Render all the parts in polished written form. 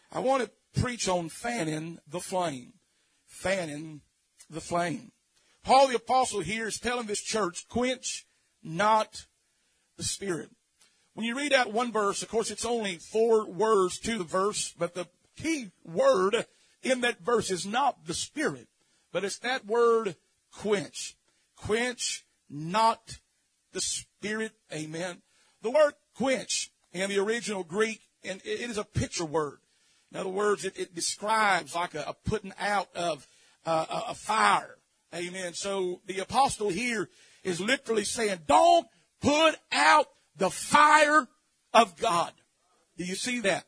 I want to preach on fanning the flame. Fanning the flame. Paul the Apostle here is telling this church, quench not the Spirit. When you read that one verse, of course, it's only 4 words to the verse, but the key word in that verse is not the Spirit, but it's that word quench. Quench not the Spirit. Amen. The word quench in the original Greek, and it is a picture word. In other words, it describes like a putting out of a fire. Amen. So the apostle here is literally saying, don't put out the fire of God. Do you see that?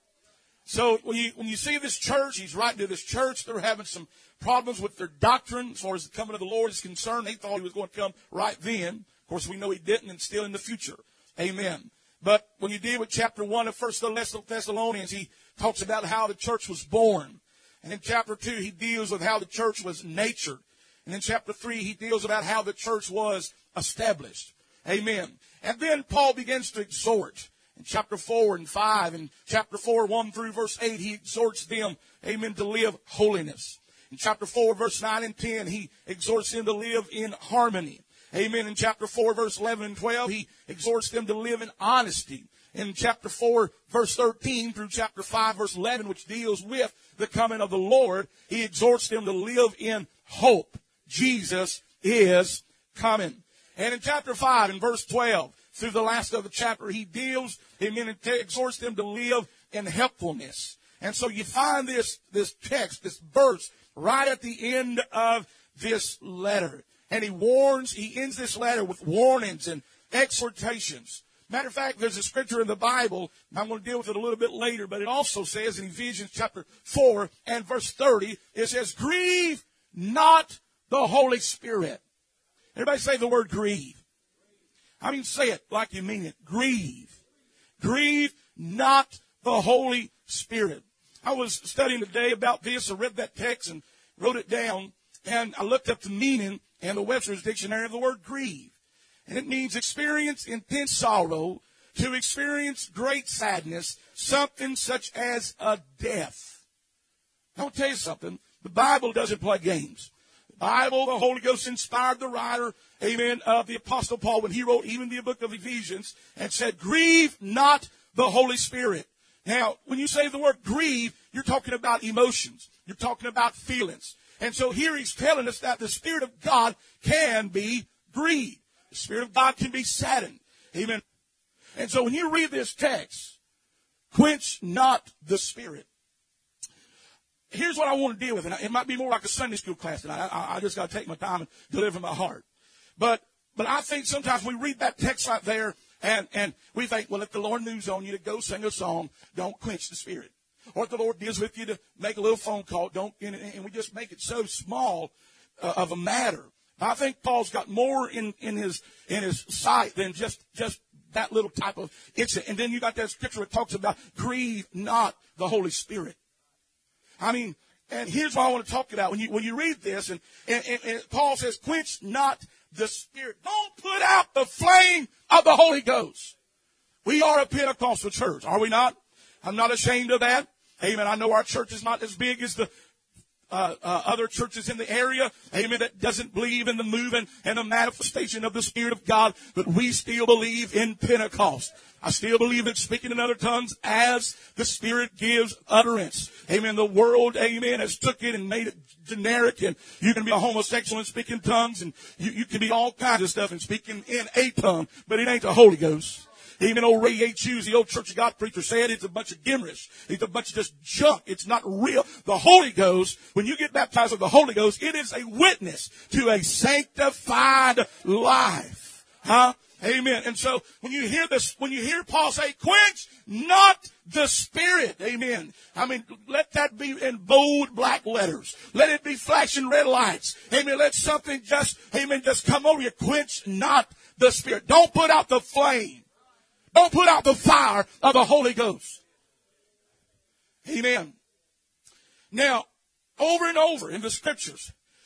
So when you see this church, he's writing to this church, they're having some problems with their doctrine as far as the coming of the Lord is concerned. They thought he was going to come right then. Of course, we know he didn't, and still in the future. Amen. But when you deal with chapter 1 of 1 Thessalonians, he talks about how the church was born. And in chapter 2, he deals with how the church was natured. And in chapter 3, he deals about how the church was established. Amen. And then Paul begins to exhort. In chapter 4 and 5, and chapter 4, 1 through verse 8, he exhorts them, amen, to live holiness. In chapter 4, verse 9 and 10, he exhorts them to live in harmony. Amen. In chapter 4, verse 11 and 12, he exhorts them to live in honesty. In chapter 4, verse 13 through chapter 5, verse 11, which deals with the coming of the Lord, he exhorts them to live in hope. Jesus is coming. And in chapter 5, in verse 12, through the last of the chapter, he deals, amen, and exhorts them to live in helpfulness. And so you find this text, this verse, right at the end of this letter. And he ends this letter with warnings and exhortations. Matter of fact, there's a scripture in the Bible, and I'm going to deal with it a little bit later, but it also says in Ephesians chapter 4 and verse 30, it says, grieve not the Holy Spirit. Everybody say the word grieve. I mean, say it like you mean it. Grieve. Grieve not the Holy Spirit. I was studying today about this. I read that text and wrote it down, and I looked up the meaning in the Webster's Dictionary of the word grieve. And it means experience intense sorrow, to experience great sadness, something such as a death. I'll tell you something. The Bible doesn't play games. The Bible, the Holy Ghost inspired the writer, amen, of the Apostle Paul when he wrote even the book of Ephesians and said, grieve not the Holy Spirit. Now, when you say the word grieve, you're talking about emotions. You're talking about feelings. And so here he's telling us that the Spirit of God can be grieved. The Spirit of God can be saddened. Amen. And so when you read this text, quench not the Spirit. Here's what I want to deal with. And it might be more like a Sunday school class tonight. I just got to take my time and deliver my heart. But I think sometimes we read that text right there and we think, well, if the Lord moves on you to go sing a song, don't quench the Spirit. Or if the Lord deals with you to make a little phone call, don't, and we just make it so small of a matter. I think Paul's got more in his sight than just that little type of incident. And then you got that scripture that talks about grieve not the Holy Spirit. I mean, and here's what I want to talk about. When you read this, and Paul says, quench not the Spirit. Don't put out the flame of the Holy Ghost. We are a Pentecostal church, are we not? I'm not ashamed of that. Amen. I know our church is not as big as the other churches in the area, amen, that doesn't believe in the moving and the manifestation of the Spirit of God, but we still believe in Pentecost. I still believe in speaking in other tongues as the Spirit gives utterance. Amen. The world, amen, has took it and made it generic, and you can be a homosexual and speak in tongues, and you can be all kinds of stuff and speaking in a tongue, but it ain't the Holy Ghost. Even old Ray H. Hughes, the old Church of God preacher, said it's a bunch of gimmerish. It's a bunch of just junk. It's not real. The Holy Ghost, when you get baptized with the Holy Ghost, it is a witness to a sanctified life. Huh? Amen. And so when you hear this, when you hear Paul say, quench not the Spirit. Amen. I mean, let that be in bold black letters. Let it be flashing red lights. Amen. Let something just come over you. Quench not the Spirit. Don't put out the flame. Don't put out the fire of the Holy Ghost. Amen. Now, over and over in the scriptures,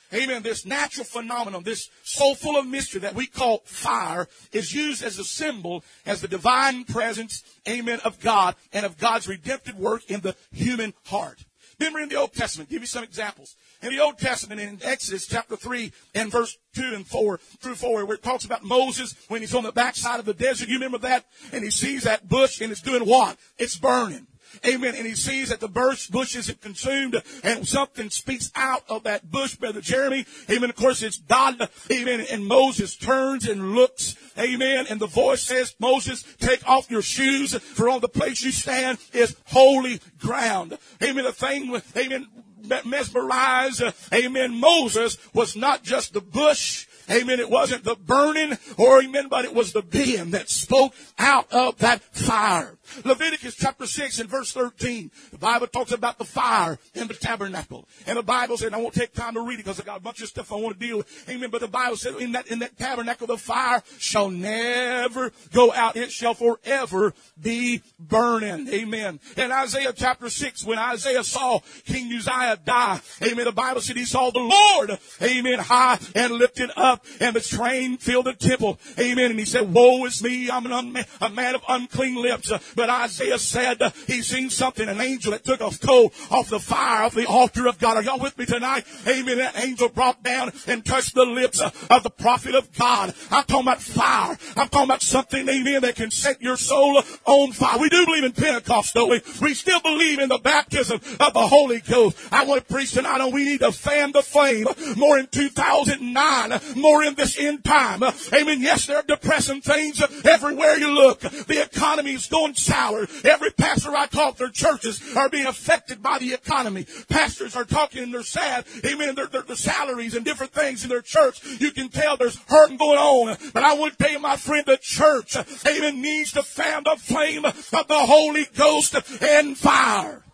Amen. This natural phenomenon, this so full of mystery that we call fire, is used as a symbol, as the divine presence, amen, of God and of God's redemptive work in the human heart. Remember in the Old Testament, give you some examples. In the Old Testament, in Exodus chapter 3 and verse 2 and 4 through 4, where it talks about Moses when he's on the backside of the desert. You remember that? And he sees that bush and it's doing what? It's burning. Amen. And he sees that the bush isn't consumed, and something speaks out of that bush, Brother Jeremy. Amen. Of course, it's God. Amen. And Moses turns and looks. Amen. And the voice says, Moses, take off your shoes, for on the place you stand is holy ground. Amen. The thing with, amen, mesmerized, amen, Moses was not just the bush. Amen. It wasn't the burning, or amen, but it was the being that spoke out of that fire. Leviticus chapter 6 and verse 13. The Bible talks about the fire in the tabernacle. And the Bible said, I won't take time to read it because I got a bunch of stuff I want to deal with. Amen. But the Bible said in that tabernacle, the fire shall never go out. It shall forever be burning. Amen. In Isaiah chapter 6, when Isaiah saw King Uzziah die, amen, the Bible said he saw the Lord, amen, high and lifted up, and the train filled the temple. Amen. And he said, woe is me, I'm a man of unclean lips. But Isaiah said he seen something, an angel that took a coal off the fire of the altar of God. Are y'all with me tonight? Amen. That angel brought down and touched the lips of the prophet of God. I'm talking about fire. I'm talking about something, amen, that can set your soul on fire. We do believe in Pentecost, don't we? We still believe in the baptism of the Holy Ghost. I want to preach tonight on we need to fan the flame more in 2009, more in this end time. Amen. Yes, there are depressing things everywhere you look. The economy is going sour. Every pastor I talk, their churches are being affected by the economy. Pastors are talking and they're sad. Amen. Their salaries and different things in their church. You can tell there's hurting going on. But I want to tell you, my friend, the church, amen, needs to fan the flame of the Holy Ghost and fire.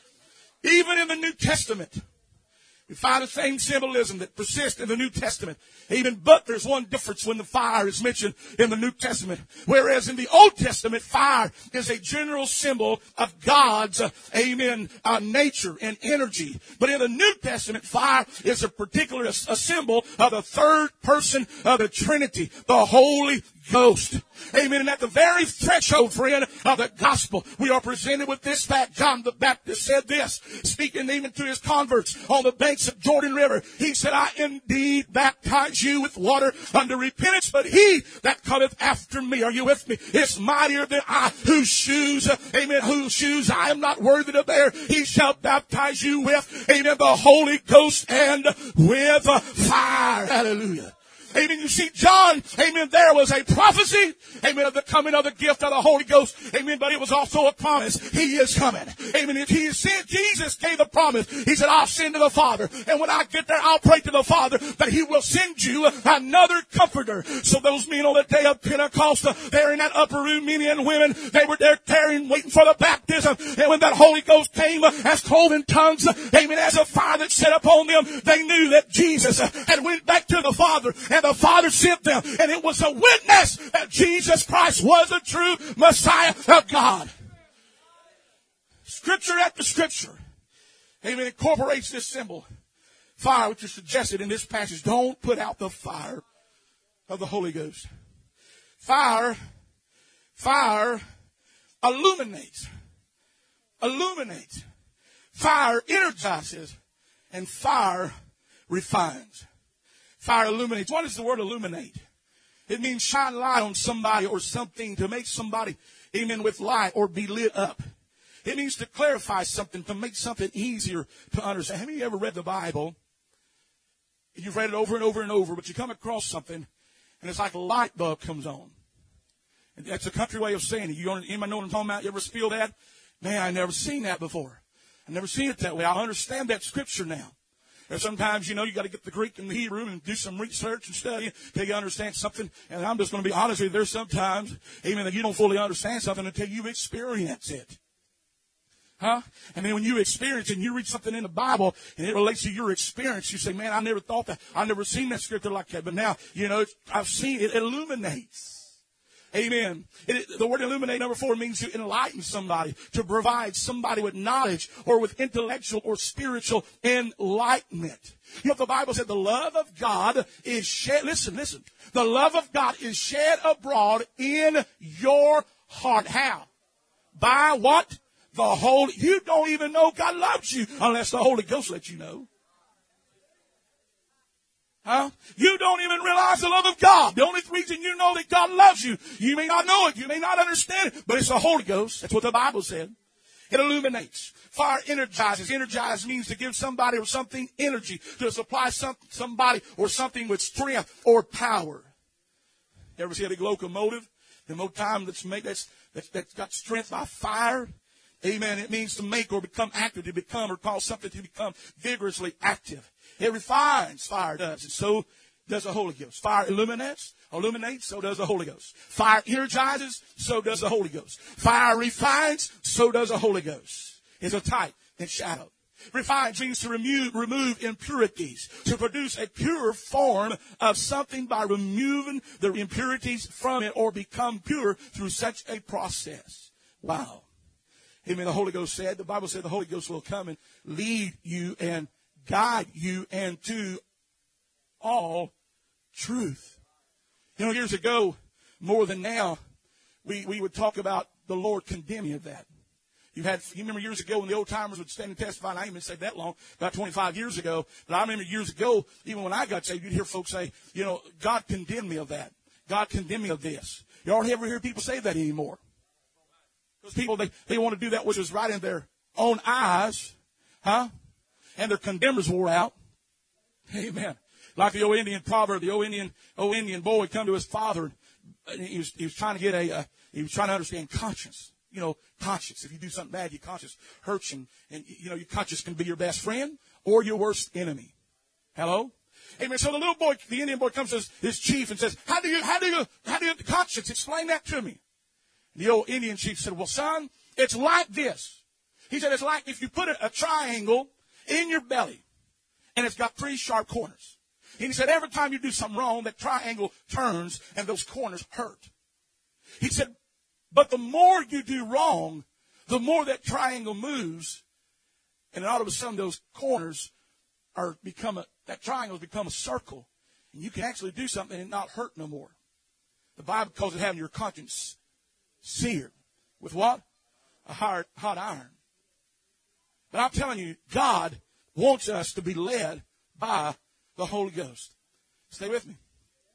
Even in the New Testament, we find the same symbolism that persists in the New Testament. Amen. But there's one difference when the fire is mentioned in the New Testament. Whereas in the Old Testament, fire is a general symbol of God's, amen, nature and energy. But in the New Testament, fire is a symbol of the third person of the Trinity, the Holy Ghost. Amen. And at the very threshold, friend, of the gospel, we are presented with this fact. John the Baptist said this, speaking even to his converts on the banks of Jordan River. He said, I indeed baptize you with water unto repentance, but he that cometh after me, are you with me, is mightier than I, whose shoes, amen, whose shoes I am not worthy to bear. He shall baptize you with, amen, the Holy Ghost and with fire. Hallelujah. Amen. You see, John, amen, there was a prophecy, amen, of the coming of the gift of the Holy Ghost. Amen. But it was also a promise. He is coming. Amen. If he is sent, Jesus gave the promise. He said, I'll send to the Father. And when I get there, I'll pray to the Father that he will send you another comforter. So those men on the day of Pentecost, there in that upper room, men and women, they were there tarrying, waiting for the baptism. And when that Holy Ghost came as cloven tongues, amen, as a fire that set upon them, they knew that Jesus had went back to the Father. And the Father sent them, and it was a witness that Jesus Christ was the true Messiah of God. Scripture after scripture, amen, incorporates this symbol, fire, which is suggested in this passage. Don't put out the fire of the Holy Ghost. Fire illuminates. Fire energizes, and fire refines. Fire illuminates. What does the word illuminate? It means shine light on somebody or something, to make somebody, amen, with light or be lit up. It means to clarify something, to make something easier to understand. Have you ever read the Bible? You've read it over and over and over, but you come across something, and it's like a light bulb comes on. And that's a country way of saying it. Anybody know what I'm talking about? You ever feel that? Man, I never seen that before. I never seen it that way. I understand that scripture now. And sometimes, you got to get the Greek and the Hebrew and do some research and study until you understand something. And I'm just going to be honest with you. There's sometimes, amen, that you don't fully understand something until you experience it. Huh? And then when you experience it and you read something in the Bible and it relates to your experience, you say, man, I never thought that. I've never seen that scripture like that. But now, I've seen it. It illuminates. Amen. The word illuminate, number 4, means to enlighten somebody, to provide somebody with knowledge or with intellectual or spiritual enlightenment. You know, the Bible said the love of God is shed. Listen. The love of God is shed abroad in your heart. How? By what? The Holy. You don't even know God loves you unless the Holy Ghost lets you know. Huh? You don't even realize the love of God. The only reason you know that God loves you, you may not know it, you may not understand it, but it's the Holy Ghost. That's what the Bible said. It illuminates. Fire energizes. Energize means to give somebody or something energy, to supply somebody or something with strength or power. You ever see a big locomotive? The more time that's got strength by fire. Amen. It means to make or become active, to become or cause something to become vigorously active. It refines, fire does, and so does the Holy Ghost. Fire illuminates, so does the Holy Ghost. Fire energizes, so does the Holy Ghost. Fire refines, so does the Holy Ghost. It's a type and shadow. Refines means to remove impurities, to produce a pure form of something by removing the impurities from it or become pure through such a process. Wow. Amen. The Holy Ghost said, the Bible said the Holy Ghost will come and lead you and guide you into all truth. You know, years ago, more than now, we would talk about the Lord condemning of that. You remember years ago when the old timers would stand and testify, and I ain't been saved that long, about 25 years ago, but I remember years ago, even when I got saved, you'd hear folks say, you know, God condemned me of that. God condemned me of this. You hardly ever hear people say that anymore. Those people, they want to do that which is right in their own eyes, huh? And their condemners wore out. Amen. Like the old Indian proverb, the old Indian boy would come to his father, and he was trying to get he was trying to understand conscience. You know, conscience. If you do something bad, your conscience hurts, and you know, your conscience can be your best friend or your worst enemy. Hello? Amen. So the little boy, the Indian boy, comes to his chief and says, how do you conscience? Explain that to me. The old Indian chief said, well, son, it's like this. He said, it's like if you put a triangle in your belly, and it's got 3 sharp corners. And he said, every time you do something wrong, that triangle turns, and those corners hurt. He said, but the more you do wrong, the more that triangle moves, and then all of a sudden those corners that triangle's become a circle, and you can actually do something and not hurt no more. The Bible calls it having your conscience seared with what? A hot iron. But I'm telling you, God wants us to be led by the Holy Ghost. Stay with me.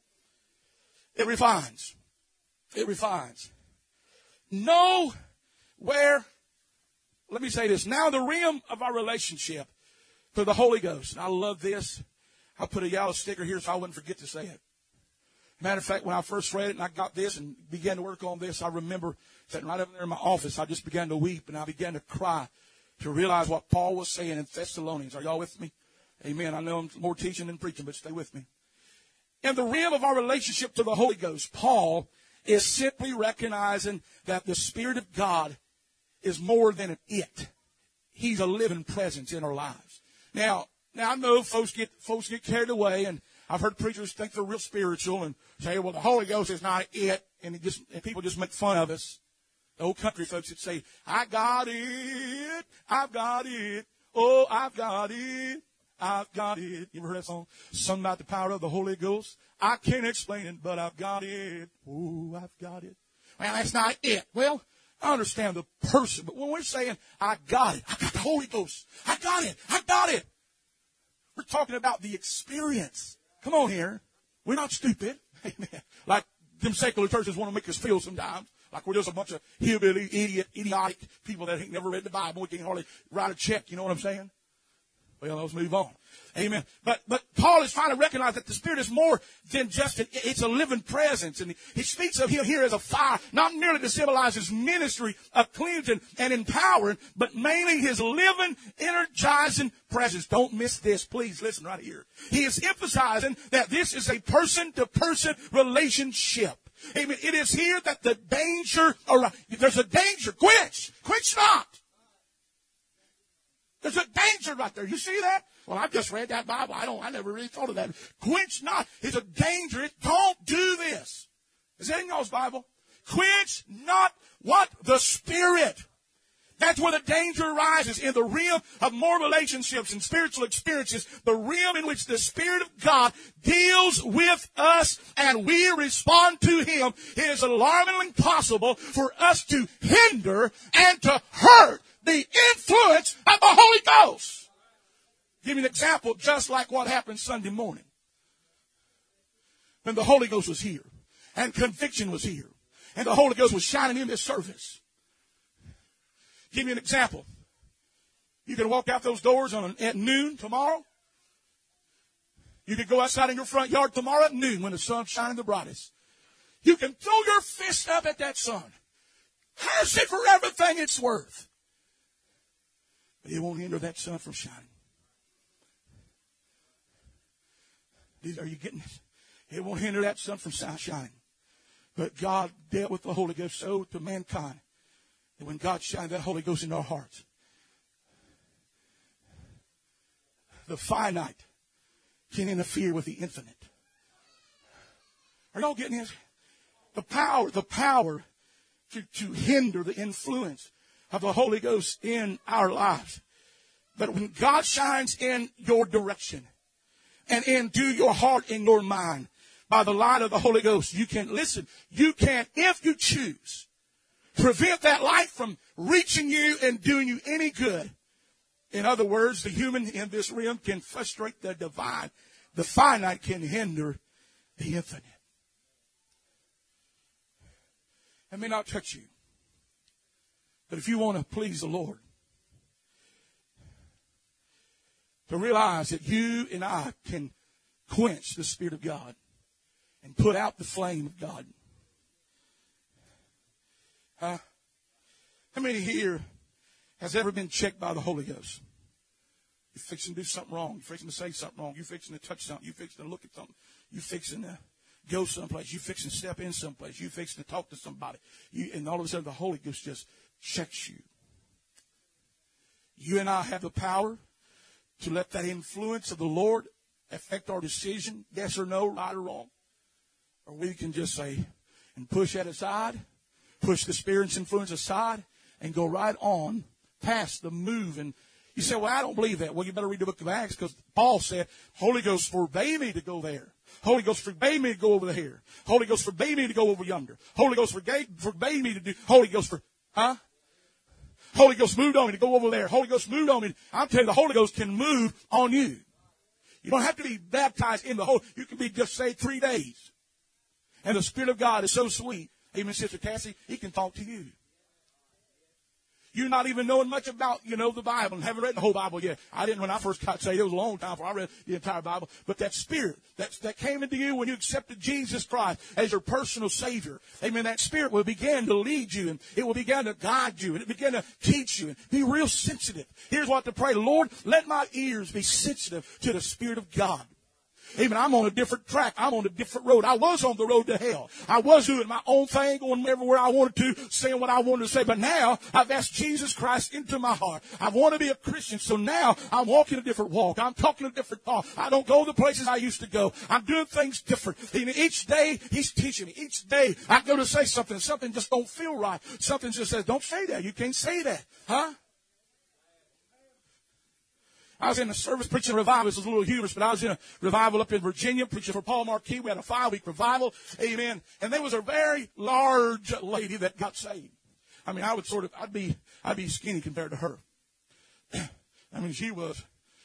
It refines. It refines. Know where, let me say this, now the rim of our relationship to the Holy Ghost. And I love this. I put a yellow sticker here so I wouldn't forget to say it. Matter of fact, when I first read it and I got this and began to work on this, I remember sitting right over there in my office, I just began to weep and I began to cry to realize what Paul was saying in Thessalonians. Are y'all with me? Amen. I know I'm more teaching than preaching, but stay with me. In the realm of our relationship to the Holy Ghost, Paul is simply recognizing that the Spirit of God is more than an it. He's a living presence in our lives. Now I know folks get carried away, and I've heard preachers think they're real spiritual and say, well, the Holy Ghost is not it, and people just make fun of us. The old country folks would say, I got it, I've got it, oh, I've got it, I've got it. You ever heard that song? Sung about the power of the Holy Ghost. I can't explain it, but I've got it. Oh, I've got it. Well, that's not it. Well, I understand the person, but when we're saying, I got it, I got the Holy Ghost, I got it. We're talking about the experience. Come on here. We're not stupid. Amen. Like them secular churches want to make us feel sometimes. Like we're just a bunch of hillbilly, idiotic people that ain't never read the Bible. We can't hardly write a check. You know what I'm saying? Well, let's move on. Amen. But Paul is trying to recognize that the Spirit is more than just it's a living presence. And he speaks of him here as a fire, not merely to symbolize his ministry of cleansing and empowering, but mainly his living, energizing presence. Don't miss this. Please listen right here. He is emphasizing that this is a person-to-person relationship. Amen. It is here that the danger, there's a danger. Quench not. There's a danger right there. You see that? Well, I've just read that Bible. I never really thought of that. Quench not. It's a danger. Don't do this. Is that in y'all's Bible? Quench not what? The Spirit. That's where the danger arises, in the realm of more relationships and spiritual experiences, the realm in which the Spirit of God deals with us and we respond to Him. It is alarmingly possible for us to hinder and to hurt the influence of the Holy Ghost. Give you an example, just like what happened Sunday morning, when the Holy Ghost was here and conviction was here and the Holy Ghost was shining in this service. Give you an example. You can walk out those doors at noon tomorrow. You can go outside in your front yard tomorrow at noon when the sun's shining the brightest. You can throw your fist up at that sun. Has it for everything it's worth. But it won't hinder that sun from shining. Are you getting this? It won't hinder that sun from shining. But God dealt with the Holy Ghost so to mankind. And when God shined that Holy Ghost in our hearts, the finite can interfere with the infinite. Are y'all getting this? The power to hinder the influence of the Holy Ghost in our lives. But when God shines in your direction and into your heart and your mind by the light of the Holy Ghost, you can listen. You can, if you choose, prevent that light from reaching you and doing you any good. In other words, the human in this realm can frustrate the divine. The finite can hinder the infinite. It may not touch you. But if you want to please the Lord, to realize that you and I can quench the Spirit of God and put out the flame of God. How many here has ever been checked by the Holy Ghost? You're fixing to do something wrong. You're fixing to say something wrong. You're fixing to touch something. You're fixing to look at something. You're fixing to go someplace. You're fixing to step in someplace. You're fixing to talk to somebody. And all of a sudden the Holy Ghost just checks you. You and I have the power to let that influence of the Lord affect our decision, yes or no, right or wrong. Or we can just say and push that aside. Push the Spirit's influence aside and go right on past the move. And you say, well, I don't believe that. Well, you better read the book of Acts, because Paul said, Holy Ghost forbade me to go there. Holy Ghost forbade me to go over here. Holy Ghost forbade me to go over yonder. Holy Ghost forbade me to do. Holy Ghost Holy Ghost moved on me to go over there. Holy Ghost moved on me. I'm telling you, the Holy Ghost can move on you. You don't have to be baptized in the Holy. You can be just saved 3 days. And the Spirit of God is so sweet. Amen, Sister Cassie, He can talk to you. You're not even knowing much about, the Bible and haven't read the whole Bible yet. I didn't when I first got saved. It was a long time before I read the entire Bible. But that Spirit that came into you when you accepted Jesus Christ as your personal Savior. Amen. That Spirit will begin to lead you, and it will begin to guide you, and it will begin to teach you, and be real sensitive. Here's what to pray. Lord, let my ears be sensitive to the Spirit of God. Amen. I'm on a different track. I'm on a different road. I was on the road to hell. I was doing my own thing, going everywhere I wanted to, saying what I wanted to say. But now I've asked Jesus Christ into my heart. I want to be a Christian. So now I'm walking a different walk. I'm talking a different talk. I don't go the places I used to go. I'm doing things different. And each day He's teaching me. Each day I go to say something. Something just don't feel right. Something just says, don't say that. You can't say that. Huh? I was in a service preaching a revival. This was a little humorous, but I was in a revival up in Virginia preaching for Paul Marquis. We had a 5-week revival. Amen. And there was a very large lady that got saved. I mean, I'd be skinny compared to her. I mean, she was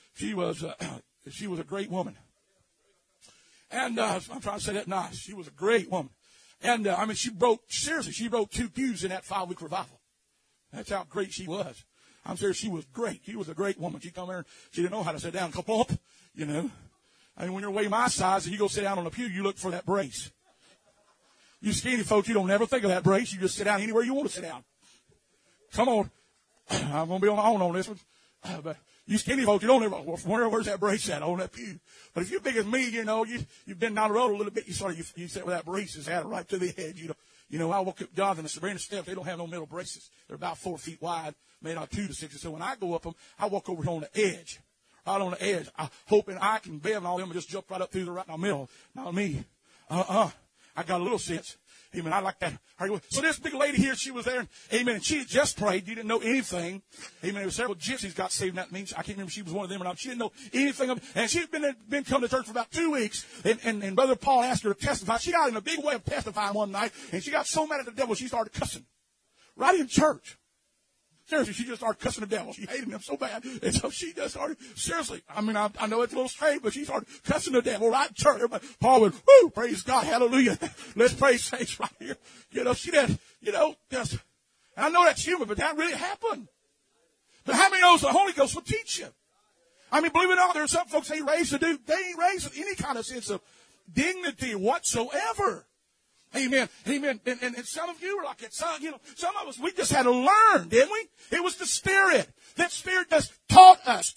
a great woman. And I'm trying to say that nice. She was a great woman. And she broke 2 pews in that 5-week revival. That's how great she was. I'm serious, she was great. She was a great woman. She come there, she didn't know how to sit down. Kapump, I mean, when you're way my size and you go sit down on a pew, you look for that brace. You skinny folks, you don't ever think of that brace. You just sit down anywhere you want to sit down. Come on. I'm going to be on my own on this one. But you skinny folks, you don't ever wonder where's that brace at on that pew. But if you're big as me, you've been down the road a little bit, you sit where that brace is at, right to the edge. I walk up Jonathan and Sabrina steps. They don't have no middle braces. They're about 4 feet wide, made out 2 to 6. So when I go up them, I walk over on the edge, right on the edge, hoping I can Bev and all them just jump right up through the right in the middle. Not me. I got a little sense. Amen. I like that. So this big lady here, she was there, and amen, and she had just prayed. You didn't know anything. Amen. There were several gypsies got saved. That means I can't remember if she was one of them or not. She didn't know anything of it. And she'd been coming to church for about 2 weeks, and Brother Paul asked her to testify. She got in a big way of testifying one night, and she got so mad at the devil, she started cussing. Right in church. Seriously, she just started cussing the devil. She hated him so bad. And so she just started, seriously, I mean, I know it's a little strange, but she started cussing the devil right in church. Everybody, Paul went, whoo, praise God, hallelujah. Let's praise saints right here. She did, just, and I know that's human, but that really happened. But how many knows the Holy Ghost will teach you? I mean, believe it or not, there are some folks ain't raised to do, they ain't raised with any kind of sense of dignity whatsoever. Amen. Amen. And some of you are like it. Some of us, we just had to learn, didn't we? It was the Spirit. That Spirit just taught us.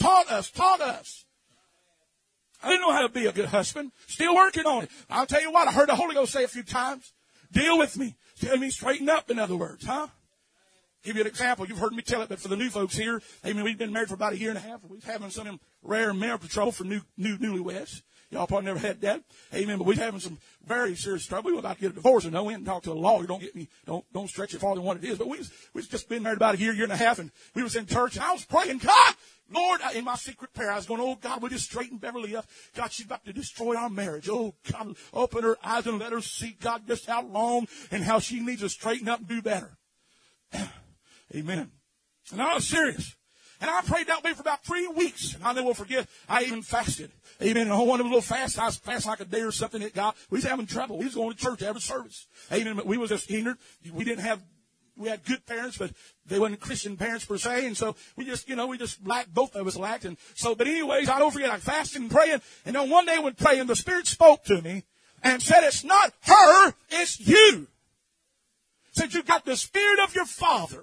I didn't know how to be a good husband. Still working on it. I'll tell you what, I heard the Holy Ghost say a few times, deal with me. Tell me straighten up, in other words, huh? Give you an example. You've heard me tell it, but for the new folks here, amen, we've been married for about 1.5 years. We're having some of them rare marital trouble for newlyweds. Y'all probably never had that. Amen. But we're having some very serious trouble. We were about to get a divorce, and no, we didn't talk to a lawyer. Don't stretch it farther than what it is. But we've just been married about 1.5 years, and we was in church, and I was praying, God, Lord, in my secret prayer, I was going, oh, God, will you straighten Beverly up? God, she's about to destroy our marriage. Oh, God, open her eyes and let her see, God, just how wrong and how she needs to straighten up and do better. Amen. And I was serious. And I prayed that way for about 3 weeks. And I never will forget, I even fasted. Amen. And on one of the little fasts, I was fasting like a day or something. We was having trouble. We was going to church every service. Amen. But we was just ignorant. We had good parents, but they weren't Christian parents per se. And so we just lacked, both of us lacked. And so, but anyways, I don't forget, I fasted and praying. And then one day when praying, the Spirit spoke to me and said, it's not her, it's you. Said, you've got the Spirit of your Father.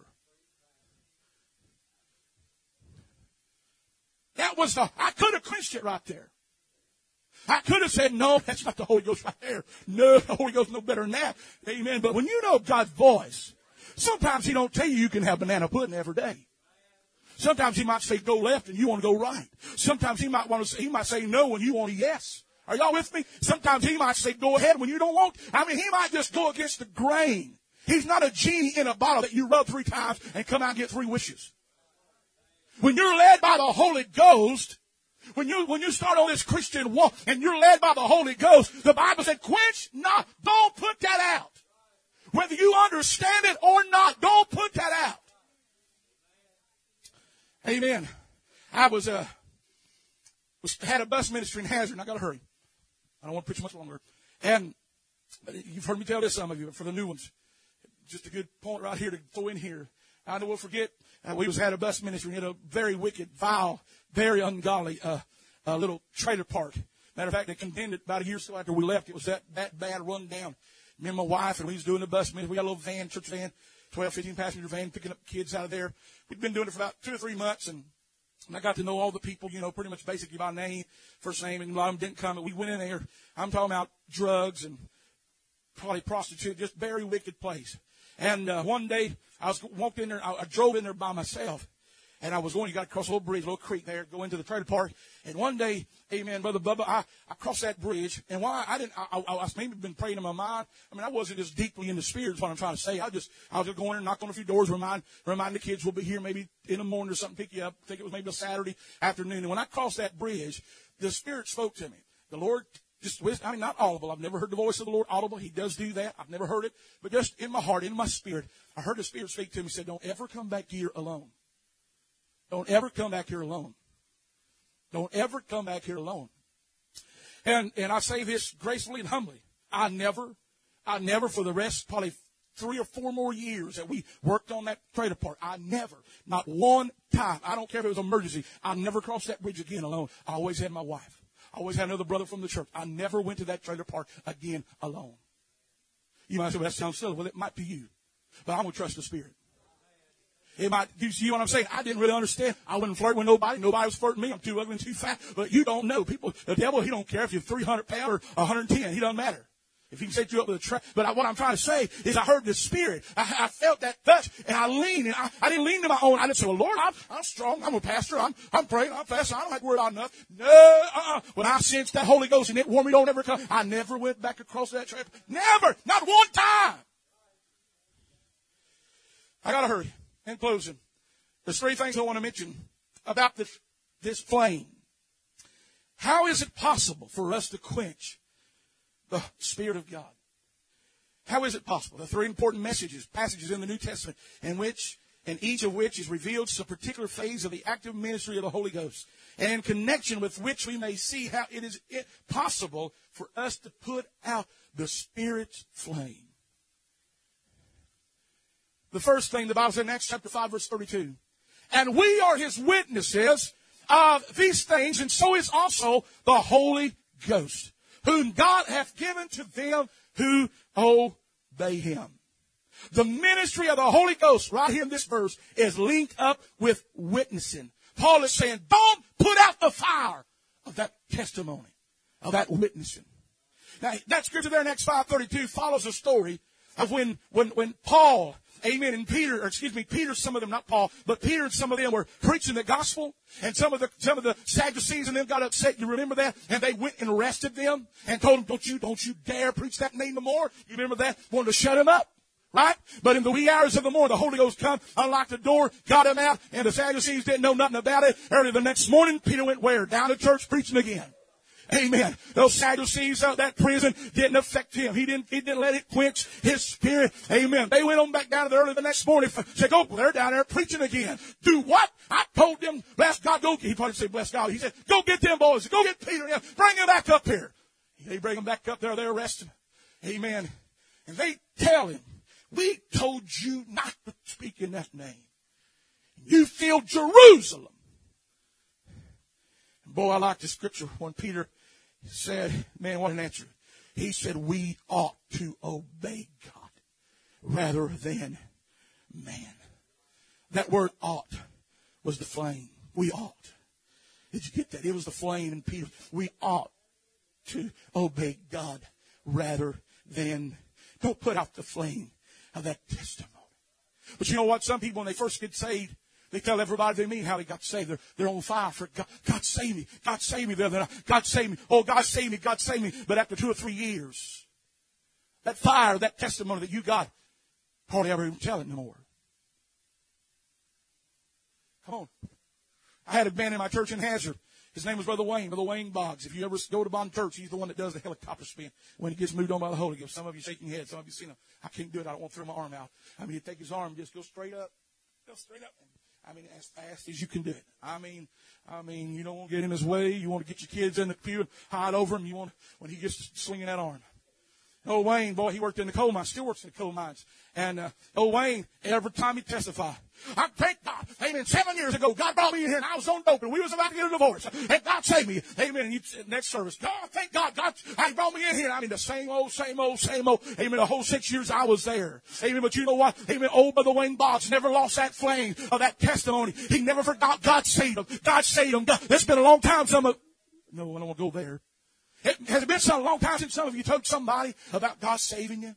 I could have quenched it right there. I could have said, no, that's not the Holy Ghost right there. No, the Holy Ghost is no better than that. Amen. But when you know God's voice, sometimes He don't tell you can have banana pudding every day. Sometimes He might say go left and you want to go right. Sometimes He might say no when you want a yes. Are y'all with me? Sometimes He might say go ahead when you don't want. I mean, He might just go against the grain. He's not a genie in a bottle that you rub 3 times and come out and get 3 wishes. When you're led by the Holy Ghost, when you start on this Christian walk and you're led by the Holy Ghost, the Bible said, quench not. Don't put that out. Whether you understand it or not, don't put that out. Amen. I had a bus ministry in Hazard, and I got to hurry. I don't want to preach much longer. And you've heard me tell this, some of you, but for the new ones, just a good point right here to throw in here. I never will forget, we had a bus ministry in a very wicked, vile, very ungodly little trailer park. Matter of fact, they condemned it about 1 year or so after we left. It was that bad, run down. Me and my wife, and we was doing the bus ministry. We got a little van, church van, 12, 15 passenger van, picking up kids out of there. We'd been doing it for about 2 or 3 months, and I got to know all the people, pretty much basically by name, first name, and a lot of them didn't come. But we went in there. I'm talking about drugs and probably prostitute, just very wicked place. And one day, I walked in there. I drove in there by myself, and I was going. You got to cross a little bridge, a little creek there, go into the trailer park. And one day, amen, Brother Bubba, I crossed that bridge. And why I maybe been praying in my mind. I mean, I wasn't as deeply in the Spirit is what I'm trying to say. I was just going and knock on a few doors, remind the kids we'll be here maybe in the morning or something, pick you up. I think it was maybe a Saturday afternoon. And when I crossed that bridge, the Spirit spoke to me. The Lord. Not audible. I've never heard the voice of the Lord audible. He does do that. I've never heard it. But just in my heart, in my spirit, I heard the Spirit speak to me and said, don't ever come back here alone. Don't ever come back here alone. Don't ever come back here alone. And I say this gracefully and humbly. I never for the rest, probably 3 or 4 more years that we worked on that trailer park, not one time, I don't care if it was an emergency, I never crossed that bridge again alone. I always had my wife. I always had another brother from the church. I never went to that trailer park again alone. You might say, well, that sounds silly. Well, it might be you. But I'm going to trust the Spirit. You see what I'm saying? I didn't really understand. I wouldn't flirt with nobody. Nobody was flirting me. I'm too ugly and too fat. But you don't know. The devil, he don't care if you're 300 pounds or 110. He doesn't matter. If he can set you up with a trap. But what I'm trying to say is I heard the Spirit. I felt that touch, and I leaned. And I didn't lean to my own. I didn't say, well, Lord, I'm strong. I'm a pastor. I'm praying. I'm fasting. I don't have to worry about nothing. No. When I sensed that Holy Ghost and it warned me don't ever come, I never went back across that trap. Never. Not one time. I got to hurry. In closing, there's 3 things I want to mention about this flame. How is it possible for us to quench the Spirit of God? How is it possible? There are 3 important passages in the New Testament in each of which is revealed a particular phase of the active ministry of the Holy Ghost, and in connection with which we may see how it is possible for us to put out the Spirit's flame. The first thing the Bible says in Acts chapter 5, verse 32. And we are His witnesses of these things, and so is also the Holy Ghost, whom God hath given to them who obey Him. The ministry of the Holy Ghost, right here in this verse, is linked up with witnessing. Paul is saying, don't put out the fire of that testimony, of that witnessing. Now, that scripture there in Acts 5:32 follows a story of when Paul, amen, and Peter, some of them, not Paul, but Peter and some of them were preaching the gospel, and some of the Sadducees and them got upset. You remember that? And they went and arrested them and told them, don't you dare preach that name no more. You remember that? Wanted to shut him up. Right? But in the wee hours of the morning, the Holy Ghost come, unlocked the door, got him out, and the Sadducees didn't know nothing about it. Early the next morning, Peter went where? Down to church preaching again. Amen. Those Sadducees out that prison didn't affect him. He didn't let it quench his spirit. Amen. They went on back down there early the next morning. Said, go, they're down there preaching again. Do what? I told them, bless God, go. He probably said, bless God. He said, go get them boys. Go get Peter. Bring him back up here. They bring him back up there. They arrest him. Amen. And they tell him, we told you not to speak in that name. You filled Jerusalem. And boy, I like the scripture when Peter said, man, what an answer. He said, we ought to obey God rather than man. That word ought was the flame. We ought. Did you get that? It was the flame in Peter. We ought to obey God rather than. Don't put out the flame of that testimony. But you know what? Some people, when they first get saved, they tell everybody they meet how they got saved. They're on fire for God. God save me. God save me. God save me. Oh, God save me. God save me. But after 2 or 3 years, that fire, that testimony that you got, hardly ever even tell it no more. Come on. I had a man in my church in Hazard. His name was Brother Wayne Boggs. If you ever go to Bond Church, he's the one that does the helicopter spin when he gets moved on by the Holy Ghost. Some of you shaking your head. Some of you seen him. I can't do it. I don't want to throw my arm out. I mean, he'd take his arm and just go straight up. Go straight up. I mean, as fast as you can do it. I mean, you don't want to get in his way. You want to get your kids in the pew and hide over him. You want, when he gets swinging that arm. Old Wayne, boy, he worked in the coal mines, still works in the coal mines. And old Wayne, every time he testified, I thank God, amen, 7 years ago, God brought me in here and I was on dope and we was about to get a divorce. And God saved me. Amen. And next service, God, thank God, God brought me in here. I mean, the same old. Amen. The whole 6 years I was there. Amen. But you know what? Amen. Old Brother Wayne Boggs never lost that flame of that testimony. He never forgot God saved him. God saved him. It's been a long time. No, I don't want to go there. Has it been so long time since some of you told somebody about God saving you?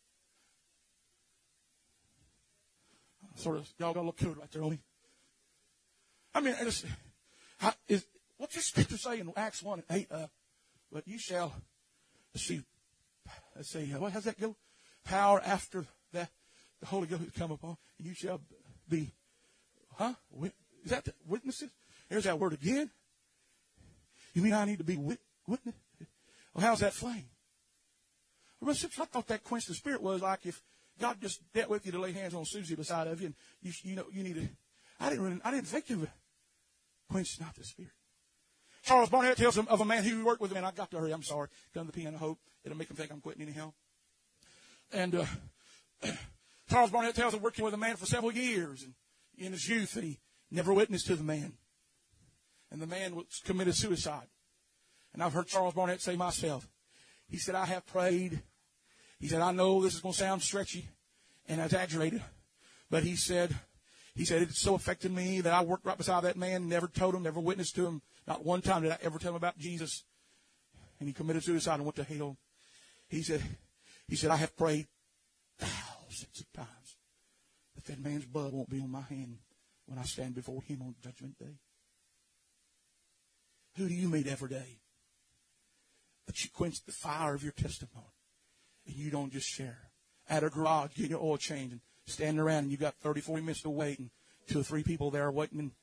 Sort of, y'all got a little cool right there on me. I mean, what's the scripture say in Acts 1:8? But you shall, let's see, what how's that go? Power after that, the Holy Ghost has come upon, and you shall be, is that the witnesses? There's that word again. You mean I need to be witness? Well, how's that flame? Well, I thought that quench the spirit was like if God just dealt with you to lay hands on Susie beside of you, and you need to. I didn't think of it. Quench not the spirit. Charles Barnett tells him of a man who worked with him, and I got to hurry. I'm sorry. Come to the piano. Hope it'll make him think I'm quitting anyhow. And Charles Barnett tells him working with a man for several years, and in his youth, that he never witnessed to the man, and the man committed suicide. And I've heard Charles Barnett say myself. He said, I have prayed. He said, I know this is going to sound stretchy and exaggerated. But he said, it's so affected me that I worked right beside that man, never told him, never witnessed to him. Not one time did I ever tell him about Jesus. And he committed suicide and went to hell. He said, He said, I have prayed thousands of times that man's blood won't be on my hand when I stand before him on Judgment Day. Who do you meet every day? But you quench the fire of your testimony. And you don't just share. At a garage, get your oil change and standing around and you got 30, 40 minutes to wait and 2 or 3 people there waiting. And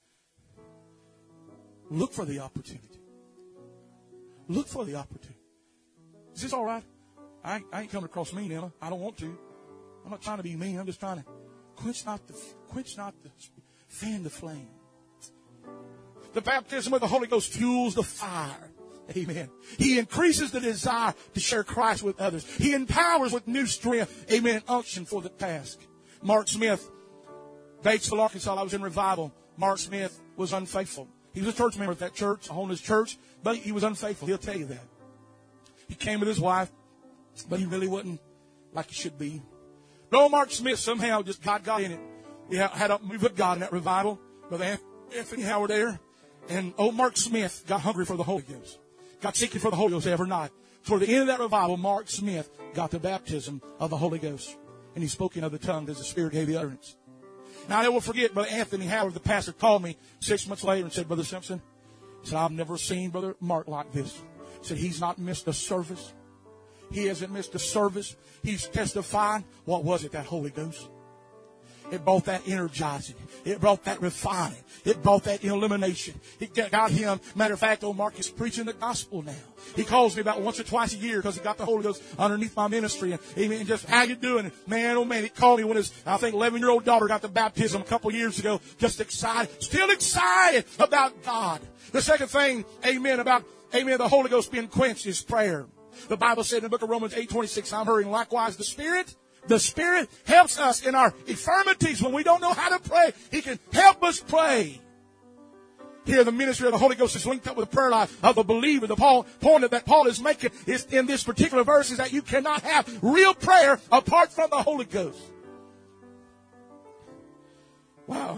look for the opportunity. Look for the opportunity. Is this all right? I ain't coming across mean, Ella. I don't want to. I'm not trying to be mean. I'm just trying to quench not the, fan the flame. The baptism of the Holy Ghost fuels the fire. Amen. He increases the desire to share Christ with others. He empowers with new strength. Amen. Unction for the task. Mark Smith, Batesville, Arkansas. I was in revival. Mark Smith was unfaithful. He was a church member at that church, a holiness church, but he was unfaithful. He'll tell you that. He came with his wife, but he really wasn't like he should be. But old Mark Smith somehow just God got in it. He had a move of God in that revival. Brother Anthony Howard there. And old Mark Smith got hungry for the Holy Ghost. Got seeking for the Holy Ghost every night. Toward the end of that revival, Mark Smith got the baptism of the Holy Ghost. And he spoke in other tongues as the Spirit gave the utterance. Now, I never forget, Brother Anthony Howard, the pastor, called me 6 months later and said, Brother Simpson, he said, I've never seen Brother Mark like this. He said, he's not missed a service. He hasn't missed a service. He's testifying. What was it, that Holy Ghost? It brought that energizing. It brought that refining. It brought that elimination. It got him. Matter of fact, old Mark is preaching the gospel now. He calls me about once or twice a year because he got the Holy Ghost underneath my ministry. And amen, just how you doing? Man, oh man, he called me when his, I think, 11-year-old daughter got the baptism a couple years ago. Just excited, still excited about God. The second thing, amen, about, amen, the Holy Ghost being quenched is prayer. The Bible said in the book of Romans 8:26, I'm hurrying, likewise the Spirit helps us in our infirmities when we don't know how to pray. He can help us pray. Here, the ministry of the Holy Ghost is linked up with the prayer life of the believer. The point that Paul is making is in this particular verse is that you cannot have real prayer apart from the Holy Ghost. Wow.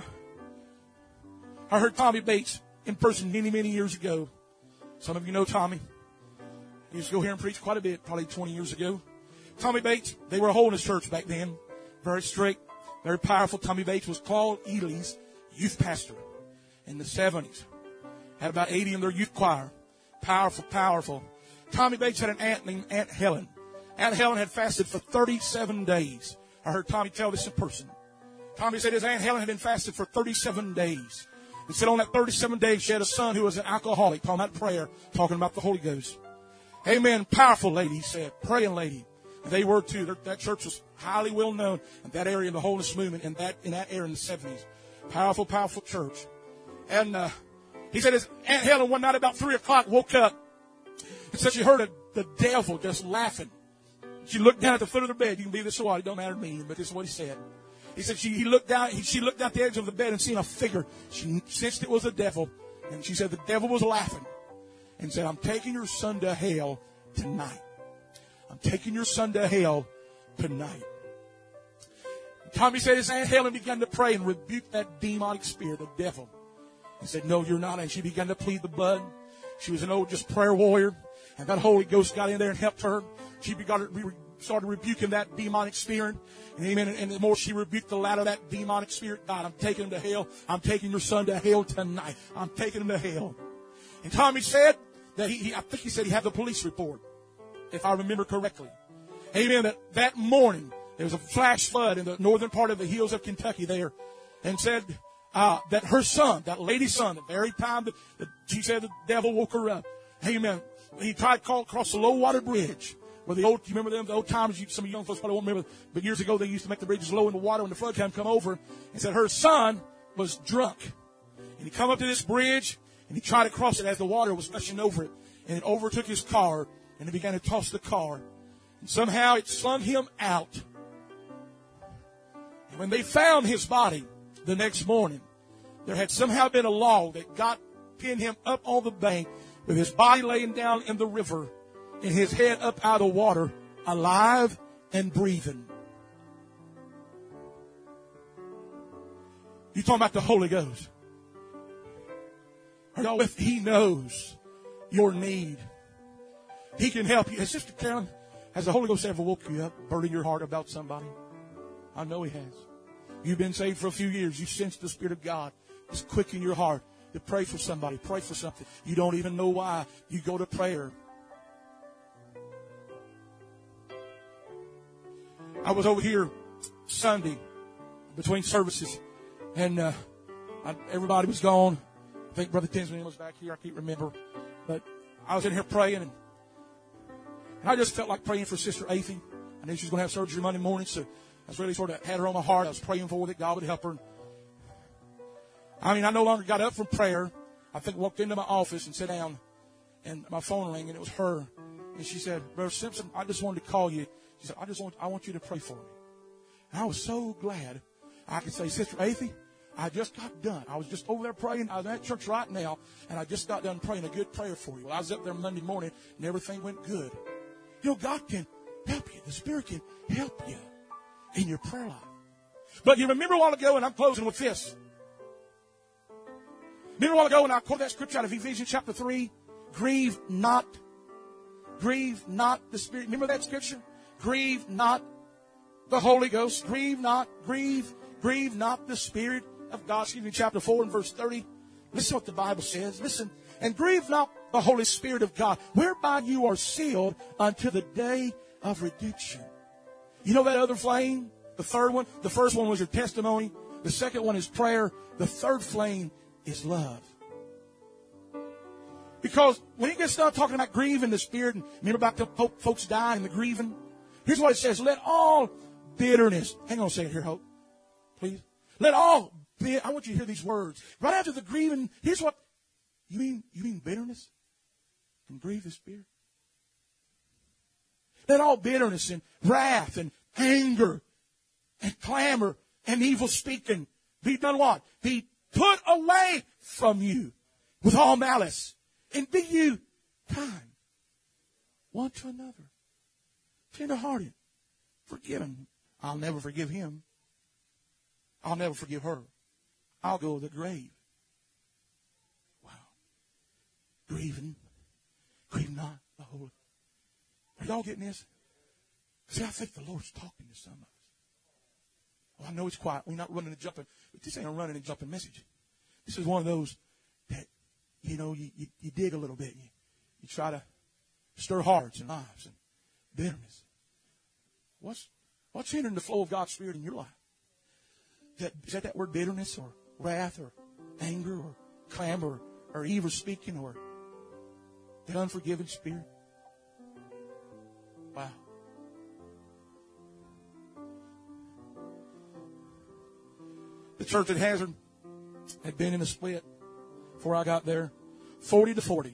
I heard Tommy Bates in person many, many years ago. Some of you know Tommy. He used to go here and preach quite a bit, probably 20 years ago. Tommy Bates, they were a holiness church back then. Very strict, very powerful. Tommy Bates was Claude Ely's youth pastor in the 70s. Had about 80 in their youth choir. Powerful, powerful. Tommy Bates had an aunt named Aunt Helen. Aunt Helen had fasted for 37 days. I heard Tommy tell this in person. Tommy said his Aunt Helen had been fasted for 37 days. He said on that 37 days she had a son who was an alcoholic, talking about prayer, talking about the Holy Ghost. Amen. Powerful lady, he said. Praying lady. They were too. That church was highly well known in that area of the holiness movement in that area in the 70s. Powerful, powerful church. And he said his Aunt Helen one night about 3 o'clock woke up and said she heard the devil just laughing. She looked down at the foot of the bed. You can believe this or what? It don't matter to me, but this is what he said. He said she looked down the edge of the bed and seen a figure. She sensed it was the devil. And she said the devil was laughing and said, I'm taking your son to hell tonight. I'm taking your son to hell tonight. Tommy said his Aunt Helen began to pray and rebuke that demonic spirit, the devil. He said, no, you're not. And she began to plead the blood. She was an old just prayer warrior. And that Holy Ghost got in there and helped her. She started rebuking that demonic spirit. And amen. And the more she rebuked the louder that demonic spirit, God, I'm taking him to hell. I'm taking your son to hell tonight. I'm taking him to hell. And Tommy said that I think he said he had the police report, if I remember correctly. Amen. That morning, there was a flash flood in the northern part of the hills of Kentucky there. And said that her son, that lady's son, the very time that she said the devil woke her up. Amen. He tried to cross the low water bridge. Where you remember them, the old timers, some of you young folks probably won't remember, but years ago they used to make the bridges low in the water when the flood come over. And said her son was drunk. And he come up to this bridge and he tried to cross it as the water was rushing over it. And it overtook his car. And he began to toss the car. And somehow it slung him out. And when they found his body the next morning, there had somehow been a log that pinned him up on the bank with his body laying down in the river and his head up out of the water, alive and breathing. You talking about the Holy Ghost. He knows your need. He can help you. Sister Carolyn, Has the Holy Ghost ever woke you up, burdened your heart about somebody? I know He has. You've been saved for a few years. You sense the Spirit of God is quickening your heart to pray for somebody, pray for something. You don't even know why. You go to prayer. I was over here Sunday between services, and everybody was gone. I think Brother Tinsman was back here. I can't remember. But I was in here praying, and I just felt like praying for Sister Athey. I knew she was going to have surgery Monday morning, so I was really sort of had her on my heart. I was praying for her that God would help her. I no longer got up from prayer. I think walked into my office and sat down, and my phone rang, and it was her. And she said, Brother Simpson, I just wanted to call you. She said, I want you to pray for me. And I was so glad I could say, Sister Athey, I just got done. I was just over there praying. I was at church right now, and I just got done praying a good prayer for you. Well, I was up there Monday morning, and everything went good. God can help you. The Spirit can help you in your prayer life. But you remember a while ago, and I'm closing with this. Remember a while ago when I quoted that scripture out of Ephesians chapter 3? Grieve not the Spirit. Remember that scripture? Grieve not the Holy Ghost. Grieve not the Spirit of God. Excuse me, chapter 4 and verse 30. Listen what the Bible says. Listen. And grieve not the Holy Spirit of God, whereby you are sealed unto the day of redemption. You know that other flame? The third one? The first one was your testimony. The second one is prayer. The third flame is love. Because when he gets done talking about grieving the Spirit, and remember about the folks dying and the grieving? Here's what it says. Let all bitterness. Hang on a second here, Hope. Please. Let all I want you to hear these words. Right after the grieving, here's what. You mean bitterness can grieve the Spirit? Let all bitterness and wrath and anger and clamor and evil speaking be done what? Be put away from you with all malice. And be you kind one to another, tender-hearted, forgiving. I'll never forgive him. I'll never forgive her. I'll go to the grave. Wow. Grieve not the Holy. Are y'all getting this? See, I think the Lord's talking to some of us. Well, I know it's quiet. We're not running and jumping. But this ain't a running and jumping message. This is one of those that, you dig a little bit. You try to stir hearts and lives and bitterness. What's hindering the flow of God's Spirit in your life? Is that word bitterness or wrath or anger or clamor or evil speaking or the unforgiving spirit? Wow. The church at Hazard had been in a split before I got there, 40-40.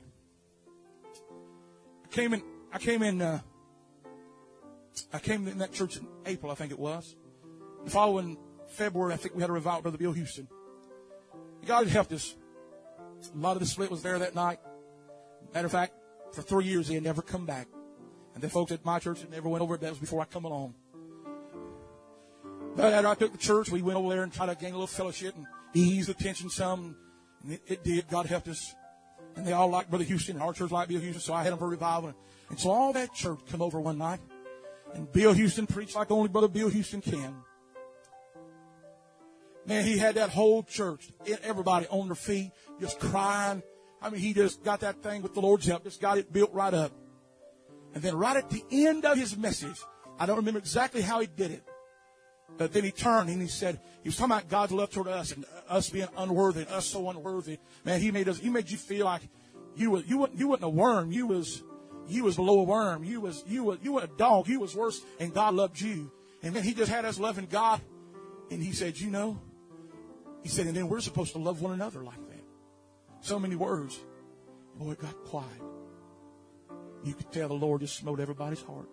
I came in that church in April, I think it was. The following February, I think we had a revival with Brother Bill Houston. God had helped us. A lot of the split was there that night. Matter of fact, for 3 years, they had never come back. And the folks at my church had never went over it. That was before I come along. But after I took the church, we went over there and tried to gain a little fellowship and ease the tension some. And it did. God helped us. And they all liked Brother Houston, and our church liked Bill Houston, so I had them for a revival. And so all that church come over one night, and Bill Houston preached like only Brother Bill Houston can. Man, he had that whole church, everybody on their feet, just crying. He just got that thing with the Lord's help, just got it built right up. And then right at the end of his message, I don't remember exactly how he did it, but then he turned and he said, he was talking about God's love toward us and us being unworthy and us so unworthy. Man, he made you feel like you wasn't a worm. You was below a worm. You were a dog. You was worse, and God loved you. And then he just had us loving God. And he said, he said, and then we're supposed to love one another like that. So many words. Boy, it got quiet. You could tell the Lord just smote everybody's heart.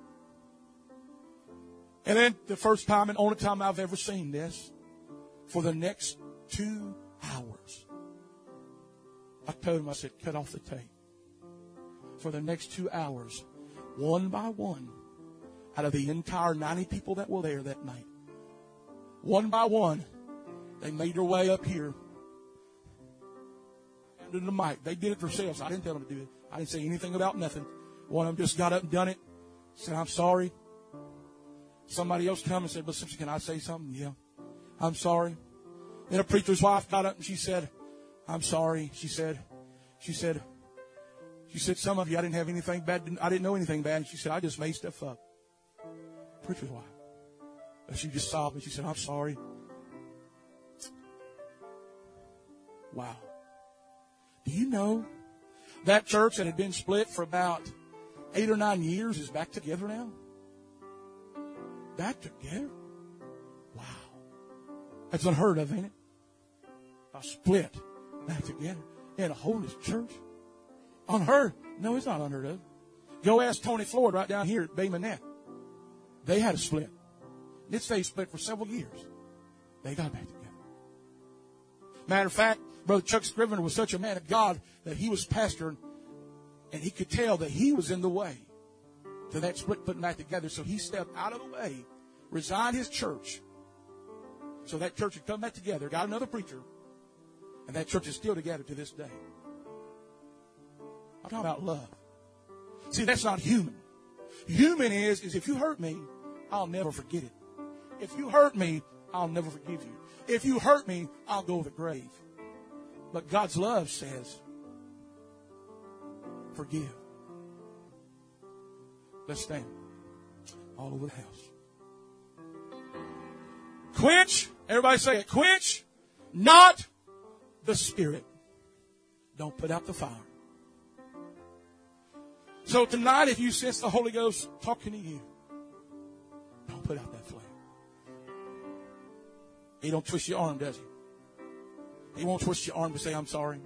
And then the first time and only time I've ever seen this, for the next 2 hours, I told him, I said, cut off the tape. For the next 2 hours, one by one, out of the entire 90 people that were there that night, one by one, they made their way up here under the mic. They did it themselves. I didn't tell them to do it. I didn't say anything about nothing. One of them just got up and done it. Said, I'm sorry. Somebody else come and said, Brother Simpson, can I say something? Yeah. I'm sorry. Then a preacher's wife got up and she said, I'm sorry. She said, some of you, I didn't have anything bad. I didn't know anything bad. And she said, I just made stuff up. Preacher's wife. And she just sobbed and she said, I'm sorry. Wow. Do you know that church that had been split for about 8 or 9 years is back together now? Back together? Wow. That's unheard of, ain't it? A split back together in a holiness church. Unheard. No, it's not unheard of. Go ask Tony Floyd right down here at Bay Minette. They had a split. It stayed split for several years. They got back together. Matter of fact, Brother Chuck Scrivener was such a man of God that he was pastor, and he could tell that he was in the way to that split putting back together. So he stepped out of the way, resigned his church, so that church could come back together, got another preacher, and that church is still together to this day. I'm talking about love. See, that's not human. Human is if you hurt me, I'll never forget it. If you hurt me, I'll never forgive you. If you hurt me, I'll go to the grave. But God's love says, forgive. Let's stand all over the house. Quench, everybody say it, quench not the Spirit. Don't put out the fire. So tonight, if you sense the Holy Ghost talking to you, don't put out that flame. He don't twist your arm, does he? He won't twist your arm to say, I'm sorry.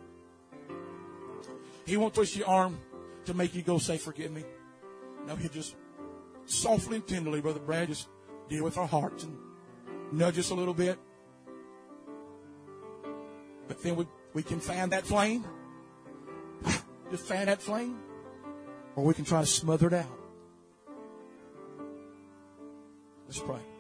He won't twist your arm to make you go say, forgive me. No, he'll just softly and tenderly, Brother Brad, just deal with our hearts and nudge us a little bit. But then we can fan that flame. Just fan that flame. Or we can try to smother it out. Let's pray.